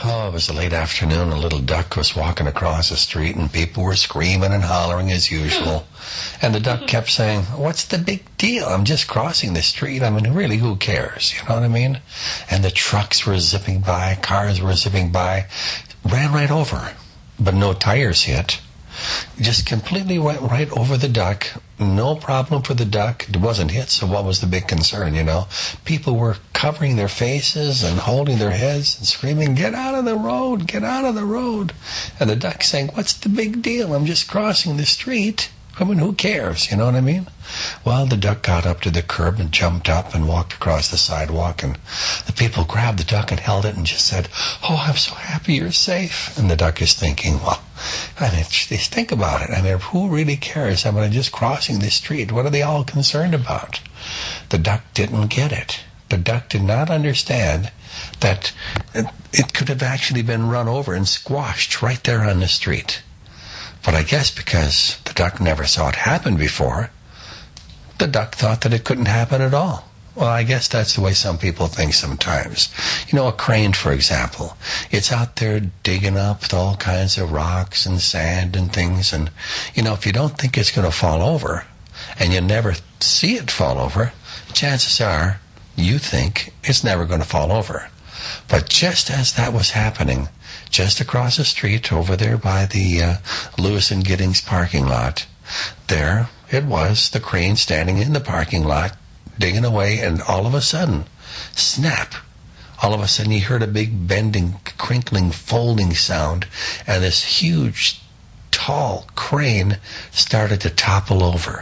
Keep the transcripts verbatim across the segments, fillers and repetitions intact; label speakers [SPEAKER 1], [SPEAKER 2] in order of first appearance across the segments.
[SPEAKER 1] Oh, it was a late afternoon. A little duck was walking across the street, and people were screaming and hollering as usual. And the duck kept saying, "What's the big deal? I'm just crossing the street. I mean, really, who cares? You know what I mean?" And the trucks were zipping by, cars were zipping by, ran right over, but no tires hit. Just completely went right over the duck. No problem for the duck. It wasn't hit, so what was the big concern, you know? People were covering their faces and holding their heads and screaming, "Get out of the road! Get out of the road!" And the duck saying, "What's the big deal? I'm just crossing the street. I mean, who cares? You know what I mean?" Well, the duck got up to the curb and jumped up and walked across the sidewalk, and the people grabbed the duck and held it and just said, "Oh, I'm so happy you're safe." And the duck is thinking, well, I mean, just think about it. I mean, who really cares? I mean, I'm just crossing the street. What are they all concerned about? The duck didn't get it. The duck did not understand that it could have actually been run over and squashed right there on the street. But I guess because the duck never saw it happen before, the duck thought that it couldn't happen at all. Well, I guess that's the way some people think sometimes. You know, a crane, for example, it's out there digging up all kinds of rocks and sand and things. And, you know, if you don't think it's going to fall over, and you never see it fall over, chances are you think it's never going to fall over. But just as that was happening, just across the street over there by the uh, Lewis and Giddings parking lot, there it was, the crane standing in the parking lot, digging away, and all of a sudden, snap, all of a sudden you heard a big bending, crinkling, folding sound, and this huge, tall crane started to topple over.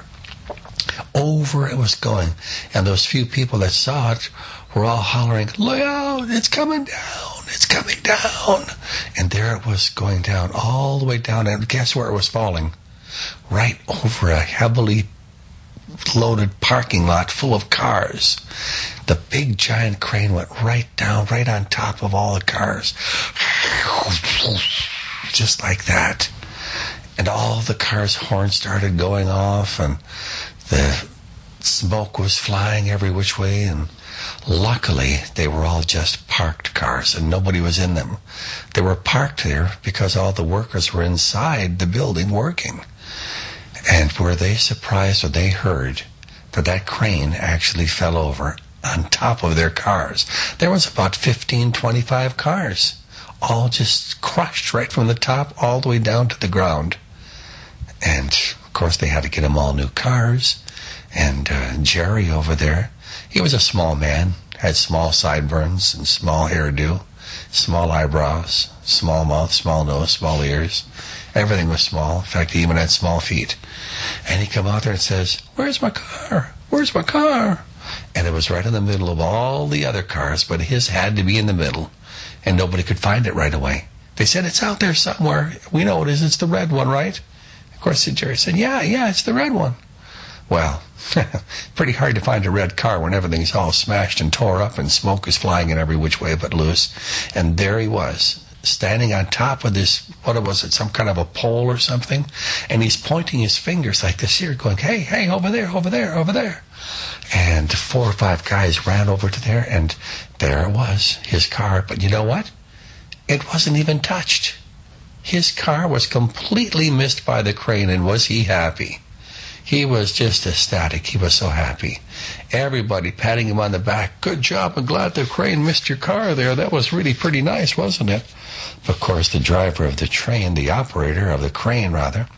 [SPEAKER 1] Over it was going, and those few people that saw it were all hollering, "Look out, it's coming down, it's coming down." And there it was going down, all the way down, and guess where it was falling? Right over a heavily loaded parking lot full of cars. The big giant crane went right down, right on top of all the cars. Just like that. And all the cars' horns started going off, and the smoke was flying every which way, and luckily they were all just parked cars, and nobody was in them. They were parked there because all the workers were inside the building working. And were they surprised when they heard that that crane actually fell over on top of their cars? There was about fifteen, twenty-five cars, all just crushed right from the top all the way down to the ground. And, of course, they had to get them all new cars. And uh, Jerry over there, he was a small man, had small sideburns and small hairdo, small eyebrows, small mouth, small nose, small ears. Everything was small. In fact, he even had small feet. And he come out there and says, "Where's my car? Where's my car?" And it was right in the middle of all the other cars, but his had to be in the middle, and nobody could find it right away. They said, "It's out there somewhere. We know it is. It's the red one, right?" Of course, Jerry said, yeah, yeah, it's the red one. Well, pretty hard to find a red car when everything's all smashed and tore up and smoke is flying in every which way but loose. And there he was, standing on top of this, what was it, some kind of a pole or something? And he's pointing his fingers like this here, going, "Hey, hey, over there, over there, over there." And four or five guys ran over to there, and there it was, his car. But you know what? It wasn't even touched. His car was completely missed by the crane, and was he happy? He was just ecstatic. He was so happy. Everybody patting him on the back. "Good job. I'm glad the crane missed your car there. That was really pretty nice, wasn't it?" Of course, the driver of the train, the operator of the crane, rather,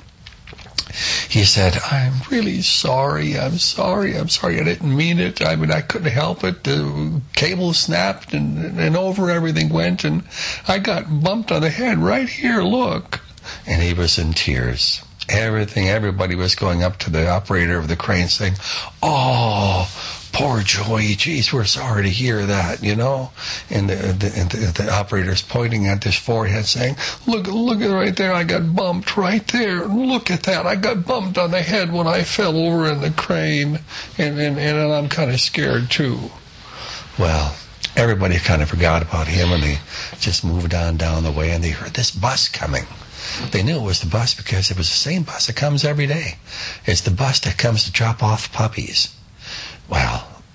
[SPEAKER 1] he said, "I'm really sorry. I'm sorry. I'm sorry. I didn't mean it. I mean, I couldn't help it. The cable snapped and, and over everything went, and I got bumped on the head right here. Look." And he was in tears. Everything, everybody was going up to the operator of the crane saying, "Oh, poor Joey, geez, we're sorry to hear that, you know." And the, the, and the, the operator's pointing at his forehead saying, look, look at right there, I got bumped right there. Look at that, I got bumped on the head when I fell over in the crane, and, and, and I'm kind of scared too." Well, everybody kind of forgot about him, and they just moved on down the way, and they heard this bus coming. They knew it was the bus because it was the same bus that comes every day. It's the bus that comes to drop off puppies. Well,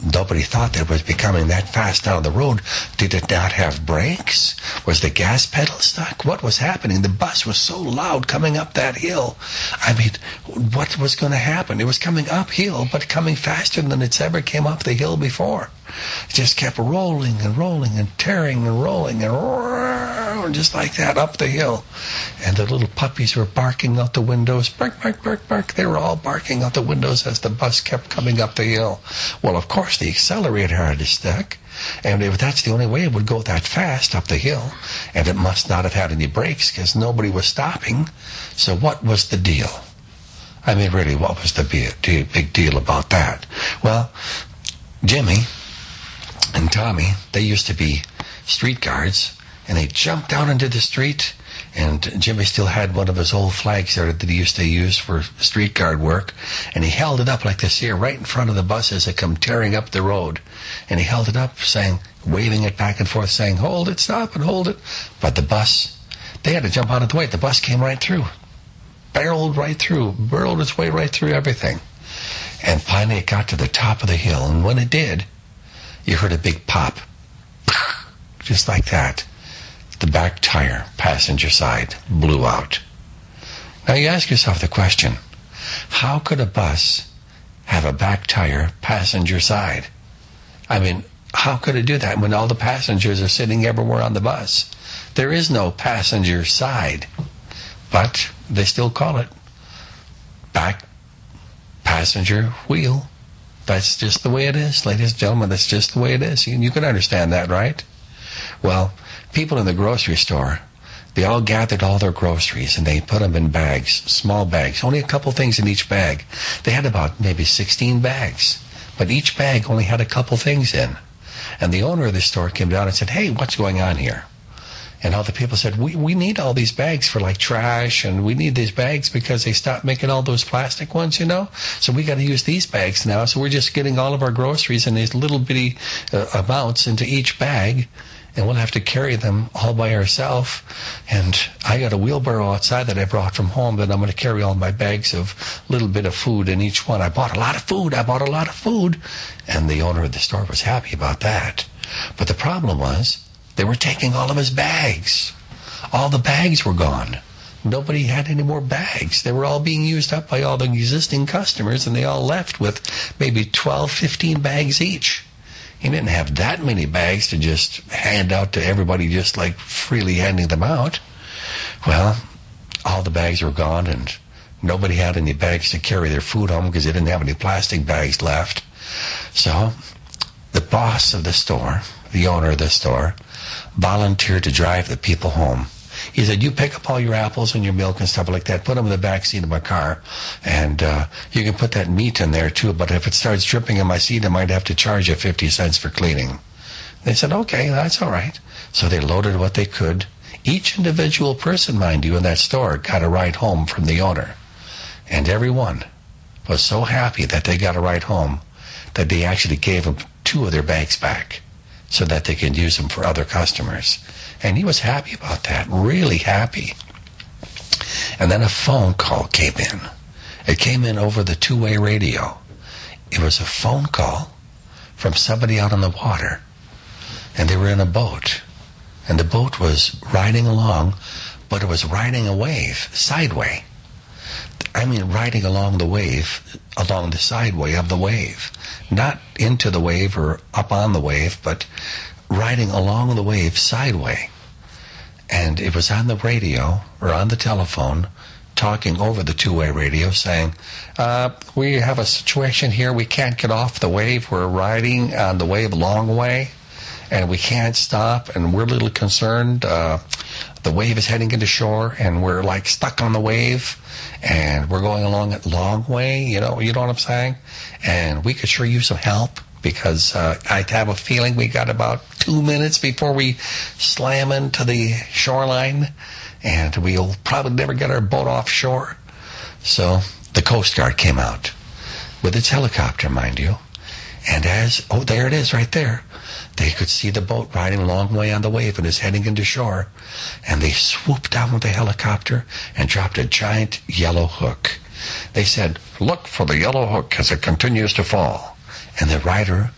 [SPEAKER 1] nobody thought that it was becoming that fast down the road. Did it not have brakes? Was the gas pedal stuck? What was happening? The bus was so loud coming up that hill. I mean, what was going to happen? It was coming uphill, but coming faster than it's ever came up the hill before. It just kept rolling and rolling and tearing and rolling and roaring, just like that up the hill. And the little puppies were barking out the windows. Bark, bark, bark, bark. They were all barking out the windows as the bus kept coming up the hill. Well, of course, the accelerator had to stick. And if that's the only way it would go that fast up the hill. And it must not have had any brakes because nobody was stopping. So what was the deal? I mean, really, what was the big deal about that? Well, Jimmy and Tommy, they used to be street guards, and they jumped out into the street, and Jimmy still had one of his old flags there that he used to use for street guard work, and he held it up like this here, right in front of the bus as it come tearing up the road, and he held it up, saying, waving it back and forth, saying, hold it, stop and hold it. But the bus, they had to jump out of the way. The bus came right through, barreled right through, burrowed its way right through everything. And finally it got to the top of the hill, and when it did, you heard a big pop, just like that. The back tire, passenger side, blew out. Now you ask yourself the question, how could a bus have a back tire, passenger side? I mean, how could it do that when all the passengers are sitting everywhere on the bus? There is no passenger side, but they still call it back passenger wheel. That's just the way it is, ladies and gentlemen. That's just the way it is. You, you can understand that, right? Well, people in the grocery store, they all gathered all their groceries and they put them in bags, small bags, only a couple things in each bag. They had about maybe sixteen bags, but each bag only had a couple things in. And the owner of the store came down and said, hey, what's going on here? And all the people said, we, we need all these bags for like trash, and we need these bags because they stopped making all those plastic ones, you know? So we got to use these bags now. So we're just getting all of our groceries in these little bitty uh, amounts into each bag, and we'll have to carry them all by ourselves. And I got a wheelbarrow outside that I brought from home that I'm going to carry all my bags of little bit of food in each one. I bought a lot of food. I bought a lot of food. And the owner of the store was happy about that. But the problem was, they were taking all of his bags. All the bags were gone. Nobody had any more bags. They were all being used up by all the existing customers, and they all left with maybe twelve, fifteen bags each. He didn't have that many bags to just hand out to everybody, just like freely handing them out. Well, all the bags were gone, and nobody had any bags to carry their food home because they didn't have any plastic bags left. So the boss of the store, the owner of the store, volunteered to drive the people home. He said, you pick up all your apples and your milk and stuff like that, put them in the back seat of my car, and uh, you can put that meat in there too, but if it starts dripping in my seat, I might have to charge you fifty cents for cleaning. They said, okay, that's all right. So they loaded what they could. Each individual person, mind you, in that store got a ride home from the owner. And everyone was so happy that they got a ride home that they actually gave them two of their bags back so that they could use them for other customers. And he was happy about that, really happy. And then a phone call came in. It came in over the two-way radio. It was a phone call from somebody out on the water. And they were in a boat. And the boat was riding along, but it was riding a wave, sideway. I mean, riding along the wave, along the sideway of the wave. Not into the wave or up on the wave, but riding along the wave sideway. And it was on the radio, or on the telephone, talking over the two-way radio, saying, uh, we have a situation here, we can't get off the wave, we're riding on the wave a long way, and we can't stop, and we're a little concerned. Uh, the wave is heading into shore, and we're like stuck on the wave, and we're going along a long way, you know, you know what I'm saying? And we could sure use some help, because uh, I have a feeling we got about two minutes before we slam into the shoreline, and we'll probably never get our boat offshore. So the Coast Guard came out with its helicopter, mind you, and as, oh, there it is right there. They could see the boat riding a long way on the wave and is heading into shore, and they swooped down with the helicopter and dropped a giant yellow hook. They said, look for the yellow hook as it continues to fall. And the rider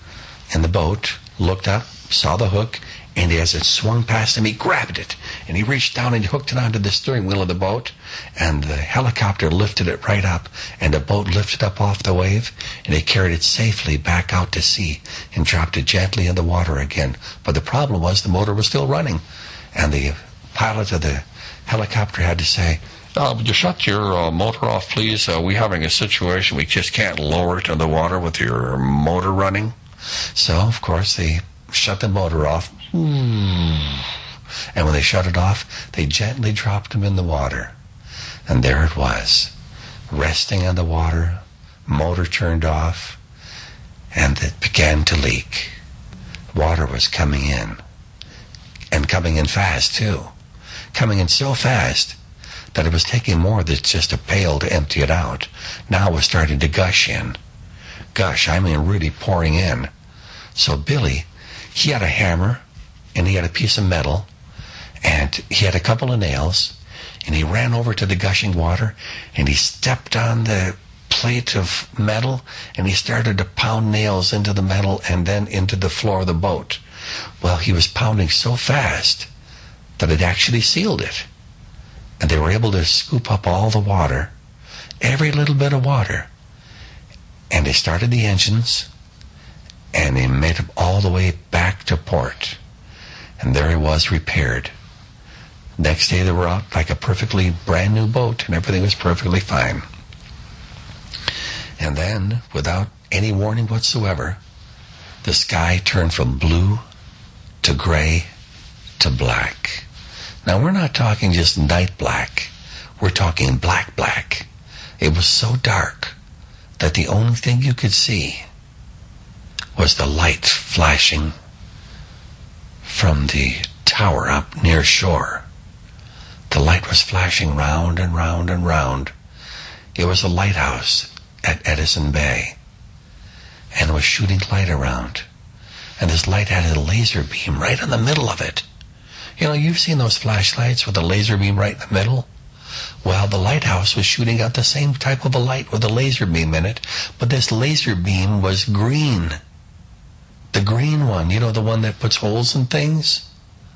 [SPEAKER 1] in the boat, looked up, saw the hook, and as it swung past him, he grabbed it. And he reached down and he hooked it onto the steering wheel of the boat, and the helicopter lifted it right up, and the boat lifted up off the wave, and they carried it safely back out to sea and dropped it gently in the water again. But the problem was the motor was still running, and the pilot of the helicopter had to say, Uh, would you shut your uh, motor off, please? Uh, we're having a situation. We just can't lower it in the water with your motor running. So, of course, they shut the motor off. And when they shut it off, they gently dropped him in the water. And there it was, resting in the water, motor turned off, and it began to leak. Water was coming in. And coming in fast, too. Coming in so fast that it was taking more than just a pail to empty it out. Now it was starting to gush in. Gush, I mean really pouring in. So Billy, he had a hammer, and he had a piece of metal, and he had a couple of nails, and he ran over to the gushing water, and he stepped on the plate of metal, and he started to pound nails into the metal and then into the floor of the boat. Well, he was pounding so fast that it actually sealed it. And they were able to scoop up all the water, every little bit of water. And they started the engines, and they made it all the way back to port. And there it was, repaired. Next day they were out like a perfectly brand new boat, and everything was perfectly fine. And then, without any warning whatsoever, the sky turned from blue to gray to black. Now, we're not talking just night black. We're talking black black. It was so dark that the only thing you could see was the light flashing from the tower up near shore. The light was flashing round and round and round. It was a lighthouse at Edison Bay, and it was shooting light around. And this light had a laser beam right in the middle of it. You know, you've seen those flashlights with a laser beam right in the middle? Well, the lighthouse was shooting out the same type of a light with a laser beam in it, but this laser beam was green. The green one, you know, the one that puts holes in things?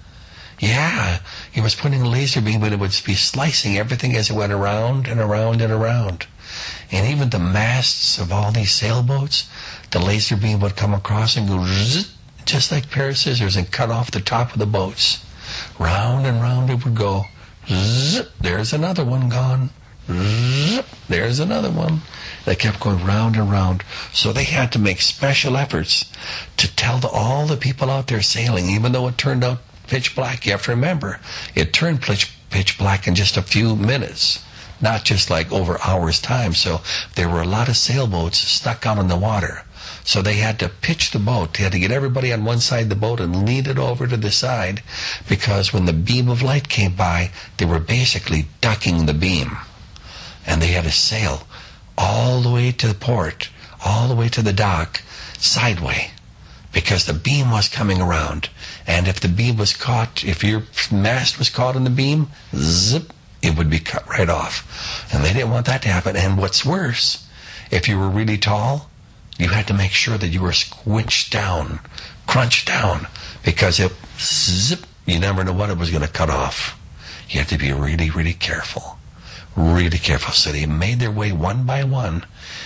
[SPEAKER 1] Yeah, it was putting a laser beam, but it would be slicing everything as it went around and around and around. And even the masts of all these sailboats, the laser beam would come across and go zzz, just like a pair of scissors, and cut off the top of the boats. Round and round it would go. Zip, there's another one gone. Zip, there's another one. They kept going round and round. So they had to make special efforts to tell the, all the people out there sailing, even though it turned out pitch black. You have to remember, it turned pitch, pitch black in just a few minutes, not just like over hours' time. So there were a lot of sailboats stuck out in the water. So they had to pitch the boat. They had to get everybody on one side of the boat and lean it over to the side, because when the beam of light came by, they were basically ducking the beam. And they had to sail all the way to the port, all the way to the dock, sideway, because the beam was coming around. And if the beam was caught, if your mast was caught in the beam, zip, it would be cut right off. And they didn't want that to happen. And what's worse, if you were really tall, you had to make sure that you were squinched down, crunched down, because it, zip, you never know what it was going to cut off. You had to be really, really careful, really careful. So they made their way one by one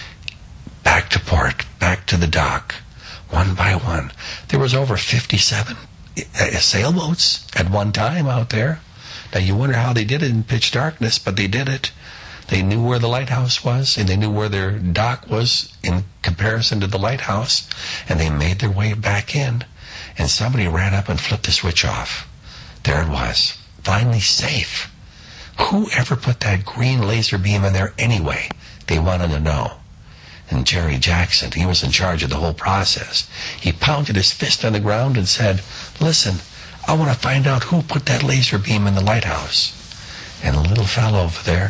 [SPEAKER 1] back to port, back to the dock, one by one. There was over fifty-seven sailboats at one time out there. Now you wonder how they did it in pitch darkness, but they did it. They knew where the lighthouse was, and they knew where their dock was in comparison to the lighthouse, and they made their way back in, and somebody ran up and flipped the switch off. There it was, finally safe. Who ever put that green laser beam in there anyway? They wanted to know. And Jerry Jackson, he was in charge of the whole process. He pounded his fist on the ground and said, "Listen, I want to find out who put that laser beam in the lighthouse." And a little fellow over there,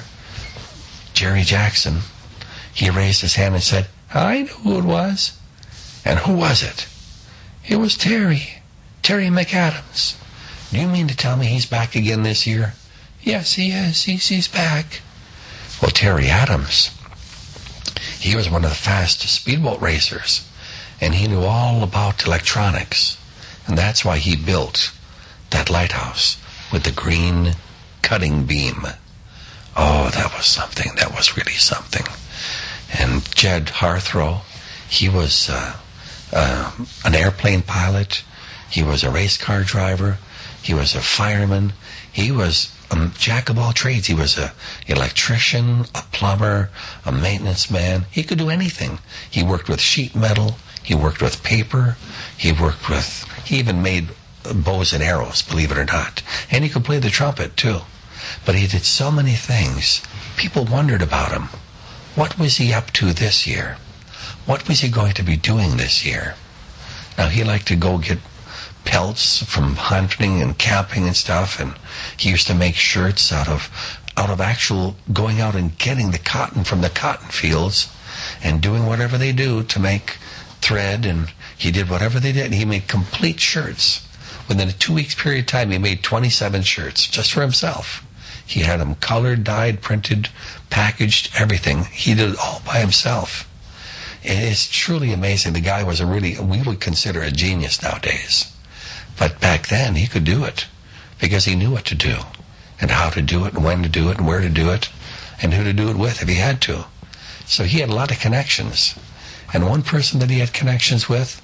[SPEAKER 1] Jerry Jackson, he raised his hand and said, "I know who it was." "And who was it?" "It was Terry, Terry McAdams." "Do you mean to tell me he's back again this year?" "Yes, he is. He's, he's back." Well, Terry Adams, he was one of the fast speedboat racers. and he knew all about electronics. And that's why he built that lighthouse with the green cutting beam. Oh, that was something. That was really something. And Jed Harthrow, he was uh, uh, an airplane pilot. He was a race car driver. He was a fireman. He was a jack of all trades. He was an electrician, a plumber, a maintenance man. He could do anything. He worked with sheet metal. He worked with paper. He worked with, he even made bows and arrows, believe it or not. And he could play the trumpet, too. But he did so many things. People wondered about him. What was he up to this year? What was he going to be doing this year? Now, he liked to go get pelts from hunting and camping and stuff, and he used to make shirts out of out of actual going out and getting the cotton from the cotton fields and doing whatever they do to make thread, and he did whatever they did, and he made complete shirts. Within a two weeks period of time, he made twenty-seven shirts just for himself. He had them colored, dyed, printed, packaged, everything. He did it all by himself. It's truly amazing. The guy was a really, we would consider a genius nowadays. But back then, he could do it because he knew what to do and how to do it and when to do it and where to do it and who to do it with if he had to. So he had a lot of connections. And one person that he had connections with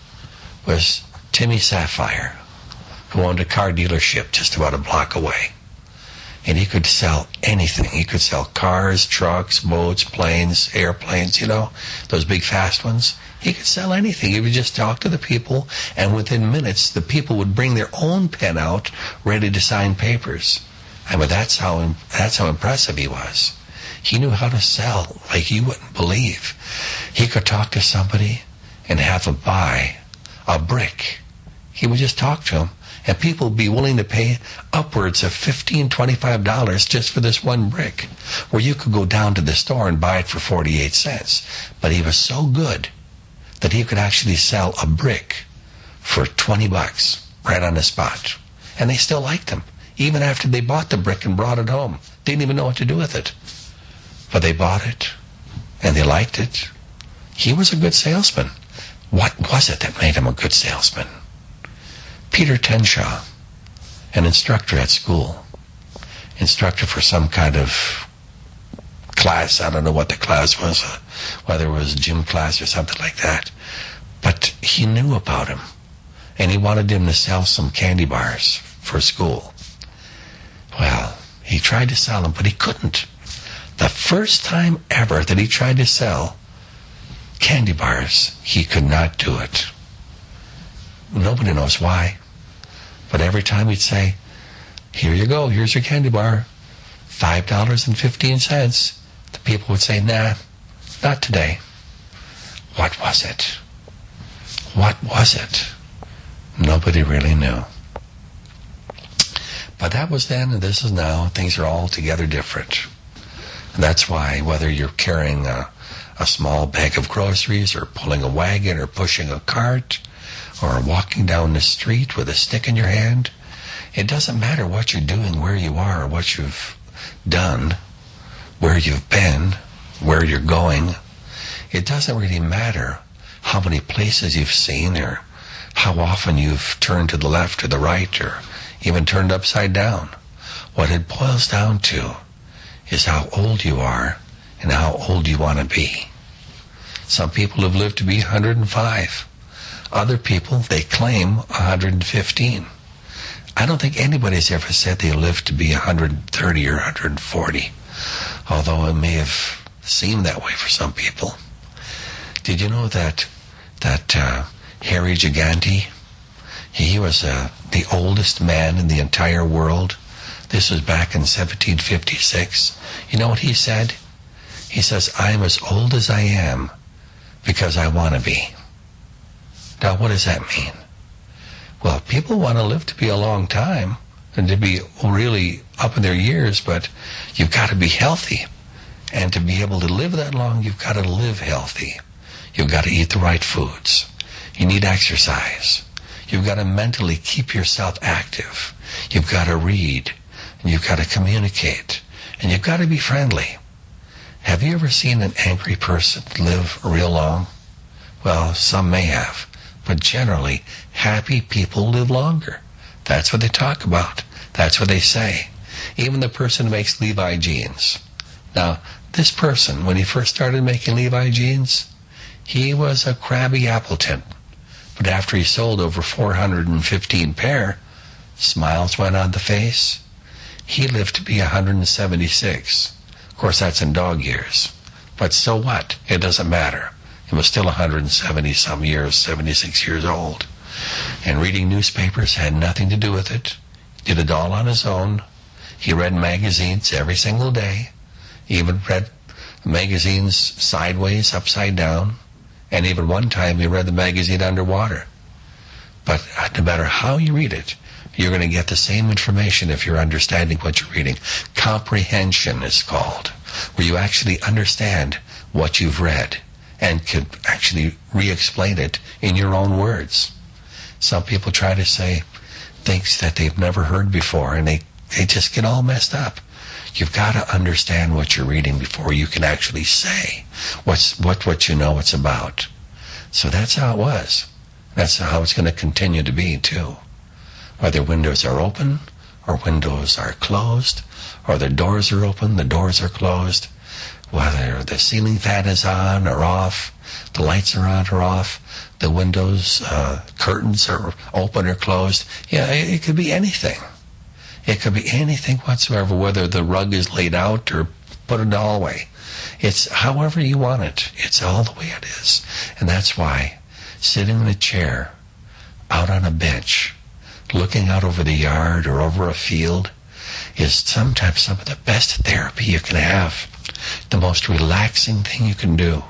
[SPEAKER 1] was Timmy Sapphire, who owned a car dealership just about a block away. And he could sell anything. He could sell cars, trucks, boats, planes, airplanes, you know, those big fast ones. He could sell anything. He would just talk to the people, and within minutes, the people would bring their own pen out, ready to sign papers. I mean, that's how that's how impressive he was. He knew how to sell like you wouldn't believe. He could talk to somebody and have them buy a brick. He would just talk to them, and people would be willing to pay upwards of fifteen dollars, twenty-five dollars just for this one brick, where you could go down to the store and buy it for forty-eight cents. But he was so good that he could actually sell a brick for twenty bucks right on the spot. And they still liked him, even after they bought the brick and brought it home. Didn't even know what to do with it. But they bought it, and they liked it. He was a good salesman. What was it that made him a good salesman? Peter Tenshaw, an instructor at school, instructor for some kind of class. I don't know what the class was, uh, whether it was gym class or something like that. But he knew about him, and he wanted him to sell some candy bars for school. Well, he tried to sell them, but he couldn't. The first time ever that he tried to sell candy bars, he could not do it. Nobody knows why. But every time he'd say, here you go, here's your candy bar, five dollars and fifteen cents, the people would say, nah, not today. What was it? What was it? Nobody really knew. But that was then, and this is now. Things are altogether different. And that's why, whether you're carrying a, a small bag of groceries or pulling a wagon or pushing a cart or walking down the street with a stick in your hand, it doesn't matter what you're doing, where you are, what you've done, where you've been, where you're going. It doesn't really matter how many places you've seen or how often you've turned to the left or the right or even turned upside down. What it boils down to is how old you are and how old you want to be. Some people have lived to be one hundred five. Other people, they claim one hundred fifteen. I don't think anybody's ever said they lived to be one hundred thirty or one hundred forty, although it may have seemed that way for some people. Did you know that that uh, Harry Gigante, he was uh, the oldest man in the entire world? This was back in seventeen fifty-six. You know what he said? He says, I'm as old as I am because I want to be. Now, what does that mean? Well, people want to live to be a long time and to be really up in their years, but you've got to be healthy. And to be able to live that long, you've got to live healthy. You've got to eat the right foods. You need exercise. You've got to mentally keep yourself active. You've got to read. And you've got to communicate. And you've got to be friendly. Have you ever seen an angry person live real long? Well, some may have. But generally, happy people live longer. That's what they talk about. That's what they say. Even the person who makes Levi jeans. Now, this person, when he first started making Levi jeans, he was a crabby Appleton. But after he sold over four hundred fifteen pair, smiles went on the face. He lived to be one hundred seventy-six. Of course, that's in dog years. But so what? It doesn't matter. He was still one hundred seventy some years, seventy-six years old. And reading newspapers had nothing to do with it. He did it all on his own. He read magazines every single day. He even read magazines sideways, upside down. And even one time he read the magazine underwater. But no matter how you read it, you're going to get the same information if you're understanding what you're reading. Comprehension is called, where you actually understand what you've read and can actually re-explain it in your own words. Some people try to say things that they've never heard before, and they, they just get all messed up. You've got to understand what you're reading before you can actually say what's what what you know it's about. So that's how it was. That's how it's going to continue to be, too. Whether windows are open or windows are closed, or the doors are open, the doors are closed, whether the ceiling fan is on or off, the lights are on or off, the windows, uh, curtains are open or closed. Yeah, it, it could be anything. It could be anything whatsoever, whether the rug is laid out or put in the hallway. It's however you want it. It's all the way it is. And that's why sitting in a chair, out on a bench, looking out over the yard or over a field is sometimes some of the best therapy you can have. The most relaxing thing you can do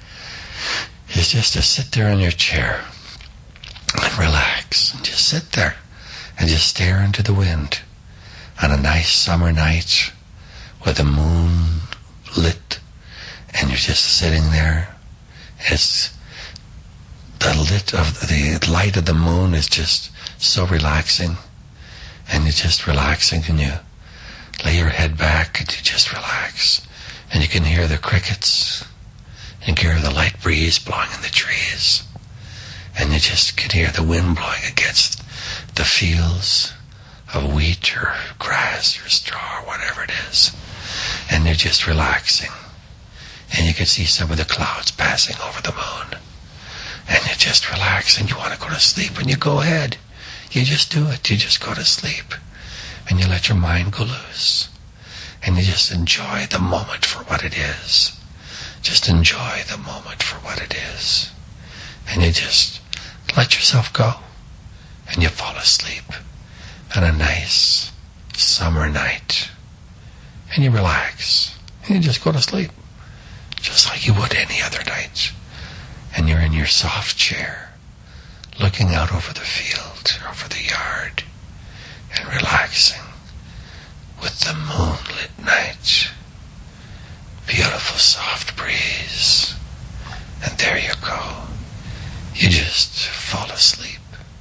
[SPEAKER 1] is just to sit there in your chair and relax. And just sit there and just stare into the wind on a nice summer night with the moon lit, and you're just sitting there. It's the lit of the light of the moon is just so relaxing, and you're just relaxing, and you lay your head back and you just relax, and you can hear the crickets, and you can hear the light breeze blowing in the trees, and you just can hear the wind blowing against the fields of wheat or grass or straw or whatever it is, and you're just relaxing, and you can see some of the clouds passing over the moon, and you just relax, and you want to go to sleep, and you go ahead. You just do it. You just go to sleep, and you let your mind go loose, and you just enjoy the moment for what it is. Just enjoy the moment for what it is, and you just let yourself go, and you fall asleep on a nice summer night, and you relax, and you just go to sleep, just like you would any other night. And you're in your soft chair, looking out over the field, over the yard, and relaxing with the moonlit night. Beautiful soft breeze. And there you go. You just fall asleep.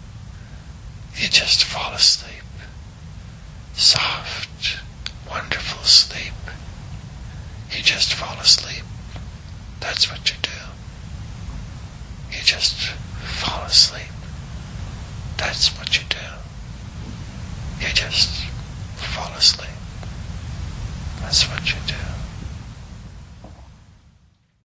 [SPEAKER 1] You just fall asleep. Soft, wonderful sleep. You just fall asleep. That's what you do. You just fall asleep. That's what you do. You just fall asleep.